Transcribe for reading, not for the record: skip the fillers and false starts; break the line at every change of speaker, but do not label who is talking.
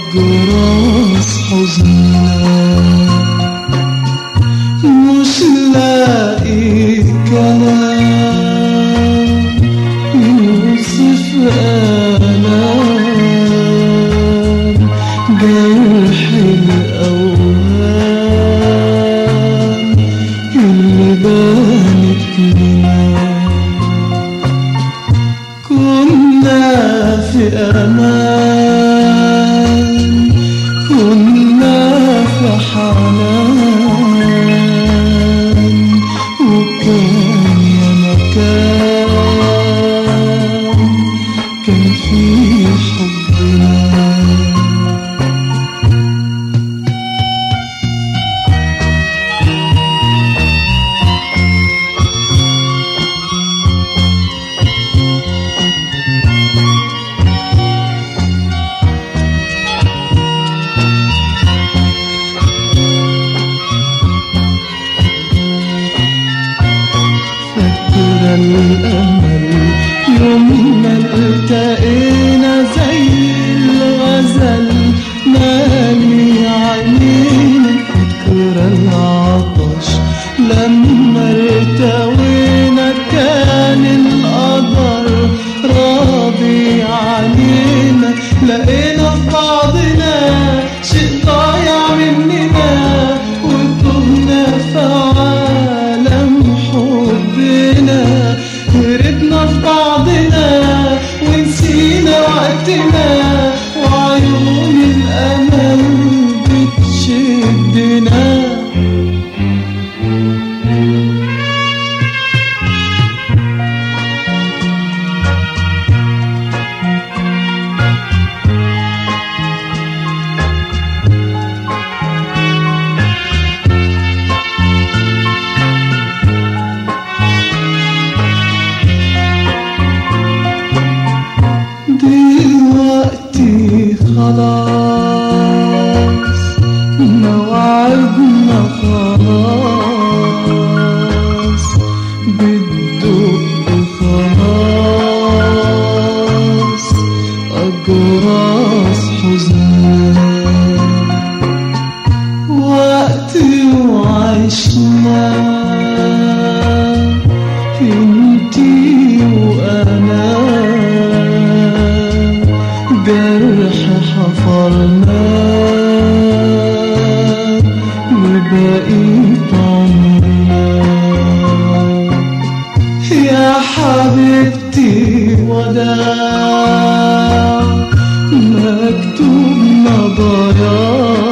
أجراس حزننا، مش لاقي كلام يوصف آلام جرح الأوهام اللي بانت لنا. كنا في أمان، كنا في حنان، وكان يا مكان كان في حبنا. الأمل يوم ما التقينا زي الغزل مالي عينينا. فاكرة العطش لما ارتوينا، كان القدر راضي علينا. لقينا في بعضنا شيء ضايع مننا، وتهنا في عالم حبنا. هربنا في بعضنا ونسينا وقتنا، وعيون الأمل بتشدنا. دلوقتي خلاص موعدنا خلاص، بتدق خلاص أجراس حزننا. وقتي وعشنا انتي وأنا، جرح حفرنا وبقيت عمرنا. يا حبيبتي وداع، مكتوبنا ضياع،